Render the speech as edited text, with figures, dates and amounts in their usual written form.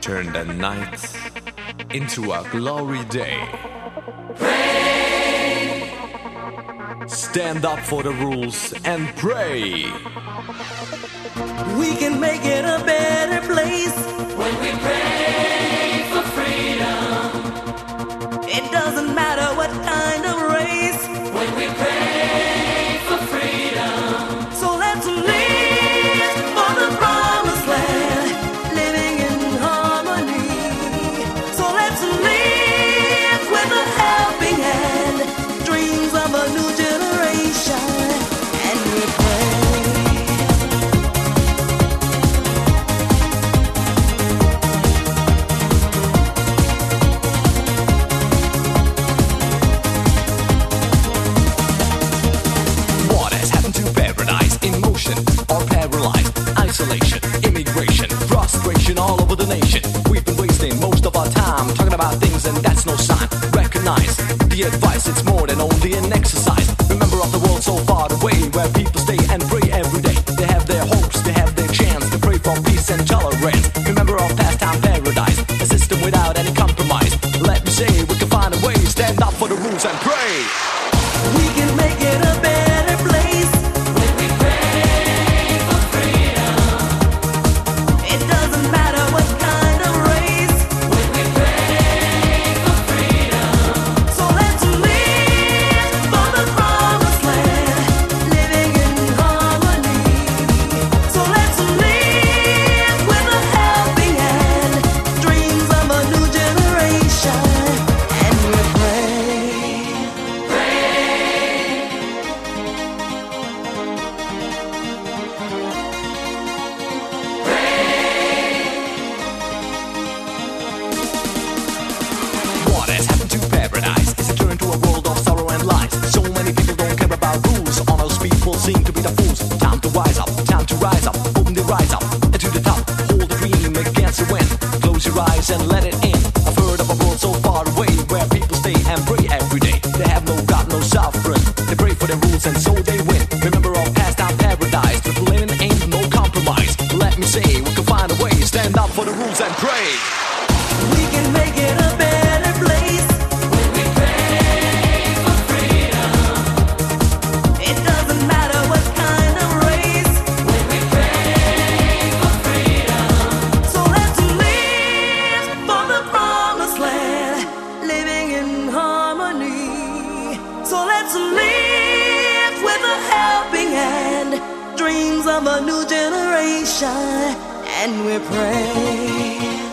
turn the night into a glory day. Stand up for the rules and pray. We can make it a better place when we pray for freedom. It doesn't matter what kind of race when we pray for freedom. So let's live for the promised land, living in harmony. So let's live with a helping hand, dreams of a new generation, and we pray. Or paralyzed, isolation, immigration, frustration all over the nation. We've been wasting most of our time talking about things and that's no sign. Recognize the advice, it's more than only an exercise. Remember of the world so far away where people stay and pray every day. They have their hopes, they have their chance to pray for peace and tolerance. Remember of pastime paradise, a system without any compromise. Let me say we can find a way, stand up for the rules and pray. We can make it a better place when we pray. Seem to be the fools. Time to rise up, open the rise up, and to the top, hold the dream against the wind. Close your eyes and let it in. I've heard of a world so far away where people stay and pray every day. They have no God, no sovereign. They pray for their rules and so they win. Remember all pastime paradise, the living ain't no compromise. Let me say, we can find a way, stand up for the rules and pray. We can make it a better place when we pray for freedom. It doesn't matter what kind of race when we pray for freedom. So let's live for the promised land, living in harmony. So let's live with a helping hand, dreams of a new generation, and we pray.